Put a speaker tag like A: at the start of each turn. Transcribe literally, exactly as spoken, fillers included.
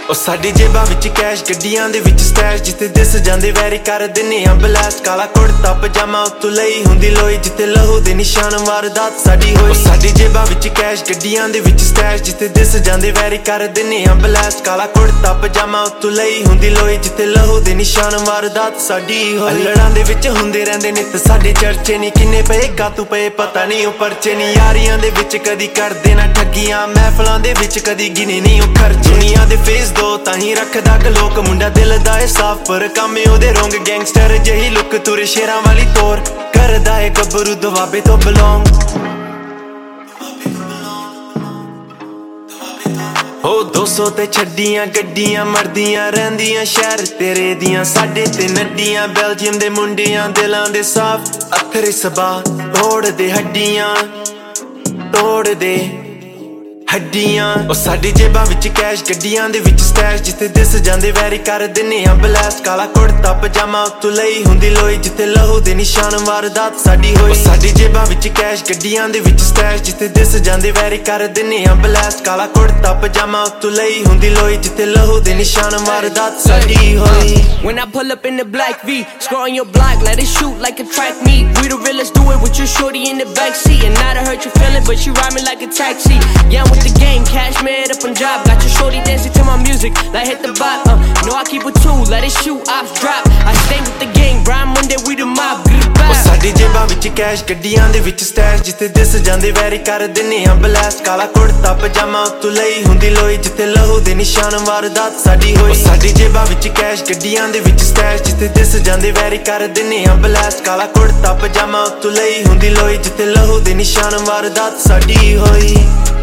A: ਉਹ ਸਾਡੀ ਜੇਬਾਂ ਵਿੱਚ ਕੈਸ਼, ਗੱਡੀਆਂ ਦੇ ਵਿੱਚ ਸਟੈਸ਼, ਜਿੱਥੇ ਦਿਸ ਜਾਂਦੇ ਵੈਰੀ ਕਰ ਦਿੰਨੇ ਆ ਬਲਾਸਟ। ਕਾਲਾ ਕੁੜਤਾ ਪਜਾਮਾ ਉੱਤੋਂ ਲਈ ਹੁੰਦੀ ਲੋਈ, ਜਿੱਥੇ ਲਹੂ ਦੇ ਨਿਸ਼ਾਨ ਵਾਰਦਾਤ ਸਾਡੀ ਹੋਈ। ਸਾਡੀ ਜੇਬਾਂ ਵਿੱਚ ਕੈਸ਼, ਗੱਡੀਆਂ ਦੇ ਵਿੱਚ ਸਟੈਸ਼, ਜਿੱਥੇ ਦਿਸ ਜਾਂਦੇ ਵੈਰੀ ਕਰ ਦਿੰਨੇ ਆ ਬਲਾਸਟ। ਕਾਲਾ ਕੁੜਤਾ ਪਜਾਮਾ ਉੱਤੋਂ ਲਈ ਹੁੰਦੀ ਲੋਈ, ਜਿੱਥੇ ਲਹੂ ਦੇ ਨਿਸ਼ਾਨ ਵਾਰਦਾਤ ਸਾਡੀ ਹੋਈ। ਲੜਾਂ ਦੇ ਵਿੱਚ ਹੁੰਦੇ ਰਹਿੰਦੇ ਨਿੱਤ ਸਾਡੇ ਚਰਚੇ, ਨੀ ਕਿੰਨੇ ਪਏ ਕਾਤੂ ਪਏ ਪਤਾ ਨਹੀਂ ਉਹ ਪਰਚੇ ਨੀ। ਯਾਰੀਆਂ ਦੇ ਵਿੱਚ ਕਦੀ ਕਰਦੇ ਨਾ ਠੱਗੀਆਂ, ਮਹਿਫਲਾਂ ਦੇ ਵਿੱਚ ਕਦੀ ਗਿਣੇ ਨਹੀਂ ਉਹ ਖਰਚੇ। ਦੁਨੀਆ ਦੇ ਫੇਸ ਦੋ ਤਾਂ ਹੀ ਰੱਖਦਾ ਗਲੋਕ, ਮੁੰਡਾ ਦਿਲ ਦਾ ਏ ਸਾਫ ਪਰ ਕੰਮ ਉਹਦੇ ਰੋਂਗ। ਗੈਂਗਸਟਰ ਜਿਹੀ ਲੁੱਕ ਤੁਰੇ ਸ਼ੇਰਾਂ ਵਾਲੀ ਤੋਰ, ਕਰਦਾ ਏ ਗੱਭਰੂ ਦੁਆਬੇ ਤੋਂ ਬਿਲੋਂਗ। ਹੋ ਦੋ ਸੌ ਤੇ ਛੱਡੀਆਂ ਗੱਡੀਆਂ ਮਰਦੀਆਂ ਰਹਿੰਦੀਆਂ ਸ਼ਹਿਰ ਤੇਰੇ ਦੀਆਂ, ਸਾਡੇ ਤੇ ਨੱਡੀਆਂ। ਬੈਲਜੀਅਮ ਦੇ ਮੁੰਡਿਆਂ ਦਿਲਾਂ ਦੇ ਸਾਫ, ਅੱਖਰ ਸਬਾ ਤੋੜਦੇ ਹੱਡੀਆਂ, ਤੋੜਦੇ ਹੱਡੀਆਂ। ਉਹ ਸਾਡੀ ਜੇਬਾਂ ਵਿੱਚ ਕੈਸ਼, ਗੱਡੀਆਂ ਦੇ ਵਿੱਚ ਸਟੈਸ਼, ਜਿੱਥੇ ਦਿਸ ਜਾਂਦੇ ਵੈਰੀ ਕਰ ਦਿੰਨੇ ਆ ਬਲਾਸਟ। ਕਾਲਾ ਕੁੜਤਾ ਪਜਾਮਾ ਉੱਤੋਂ ਲਈ ਹੁੰਦੀ ਲੋਈ, ਜਿੱਥੇ ਲਹੂ ਦੇ ਨਿਸ਼ਾਨ ਵਾਰਦਾਤ ਸਾਡੀ ਹੋਈ। ਸਾਡੀ ਜੇਬਾਂ ਵਿੱਚ ਕੈਸ਼, ਗੱਡੀਆਂ ਦੇ ਵਿੱਚ ਸਟੈਸ਼, ਜਿੱਥੇ ਦਿਸ ਜਾਂਦੇ ਵੈਰੀ ਕਰ ਦਿੰਨੇ ਆ ਬਲਾਸਟ। ਕਾਲਾ ਕੁੜਤਾ ਪਜਾਮਾ ਉੱਤੋਂ ਲਈ ਹੁੰਦੀ ਲੋਈ, ਜਿੱਥੇ ਲਹੂ ਦੇ ਨਿਸ਼ਾਨ ਵਾਰਦਾਤ ਸਾਡੀ ਹੋਈ।
B: When I pull up in the black V, scoring your block, let it shoot like a track meet. We the realest, do it with your shorty in the backseat. And not to hurt your feeling, but she ride me like a taxi. Yeah, I'm with the game, Kashmir to Punjab. Got your shorty dancing to my music, like hit the bop. Uh, know I keep it two, let it shoot, ops drop. I stay with the gang, Brian Monday, we the mob.
A: ਉਹ ਸਾਡੀ ਜੇਬਾਂ ਵਿੱਚ cash, ਗੱਡੀਆਂ ਦੇ ਵਿੱਚ stash, ਜਿੱਥੇ ਦਿਸ ਜਾਂਦੇ very ਕਰ ਦਿੰਨੇ ਆ ਬਲਾਸਟ। ਕਾਲਾ ਕੁੜਤਾ ਪਜਾਮਾ ਉੱਤੋਂ ਲਈ ਹੁੰਦੀ ਲੋਈ, ਜਿੱਥੇ ਲਹੂ ਦੇ ਨਿਸ਼ਾਨ ਵਾਰਦਾਤ ਸਾਡੀ ਹੋਈ। ਸਾਡੀ ਜੇਬਾਂ ਵਿੱਚ ਕੈਸ਼, ਗੱਡੀਆਂ ਦੇ ਵਿੱਚ ਸਟੈਸ਼, ਜਿੱਥੇ ਦਿਸ ਜਾਂਦੇ ਵੈਰੀ ਕਰ ਦਿੰਨੇ ਆ ਬਲਾਸਟ। ਕਾਲਾ ਕੁੜਤਾ ਪਜਾਮਾ ਉੱਤੋਂ ਲਈ ਹੁੰਦੀ ਲੋਈ, ਜਿੱਥੇ ਲਹੂ ਦੇ ਨਿਸ਼ਾਨ ਵਾਰਦਾਤ ਸਾਡੀ ਹੋਈ।